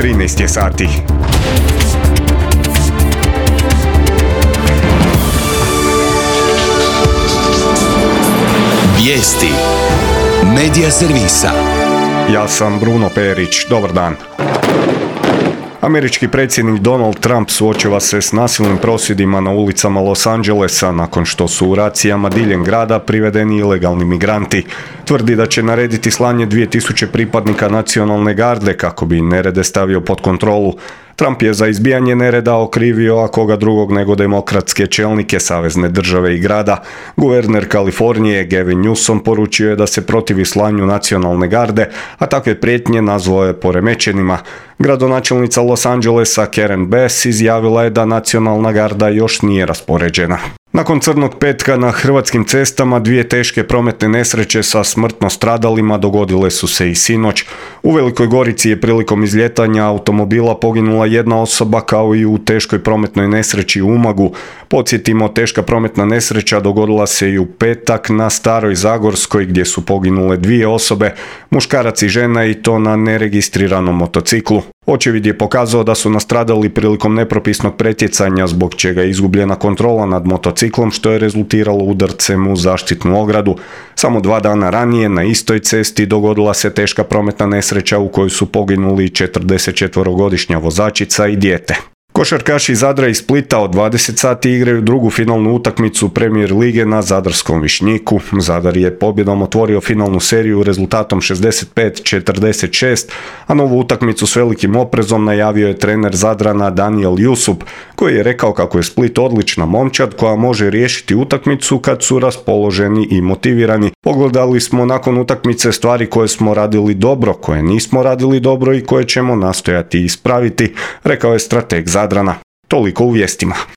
13 je sati. Vijesti Medija servisa. Ja sam Bruno Perić, dobar dan. Američki predsjednik Donald Trump suočava se s nasilnim prosvjedima na ulicama Los Angelesa nakon što su u racijama diljem grada privedeni ilegalni migranti. Tvrdi da će narediti slanje 2000 pripadnika nacionalne garde kako bi nerede stavio pod kontrolu. Trump je za izbijanje nereda okrivio a koga drugog nego demokratske čelnike savezne države i grada. Guverner Kalifornije Gavin Newsom poručio je da se protivi slanju nacionalne garde, a takve prijetnje nazvao je poremećenima. Gradonačelnica Los Angelesa Karen Bass izjavila je da nacionalna garda još nije raspoređena. Nakon crnog petka na hrvatskim cestama 2 teške prometne nesreće sa smrtno stradalima dogodile su se i sinoć. U Velikoj Gorici je prilikom izljetanja automobila poginula jedna osoba kao i u teškoj prometnoj nesreći u Umagu. Podsjetimo, teška prometna nesreća dogodila se i u petak na Staroj Zagorskoj gdje su poginule 2 osobe, muškarac i žena, i to na neregistriranom motociklu. Očevid je pokazao da su nastradali prilikom nepropisnog pretjecanja zbog čega je izgubljena kontrola nad motociklom što je rezultiralo udarcem u zaštitnu ogradu. Samo 2 dana ranije na istoj cesti dogodila se teška prometna nesreća u kojoj su poginuli 44-godišnja vozačica i dijete. Košarkaši iz Zadra i Splita od 20 sati igraju drugu finalnu utakmicu Premier lige na zadarskom Višnjiku. Zadar je pobjedom otvorio finalnu seriju rezultatom 65-46, a novu utakmicu s velikim oprezom najavio je trener Zadrana Daniel Jusup, koji je rekao kako je Split odlična momčad koja može riješiti utakmicu kad su raspoloženi i motivirani. Pogledali smo nakon utakmice stvari koje smo radili dobro, koje nismo radili dobro i koje ćemo nastojati ispraviti, rekao je strateg Zadrana. Toliko u vijestima.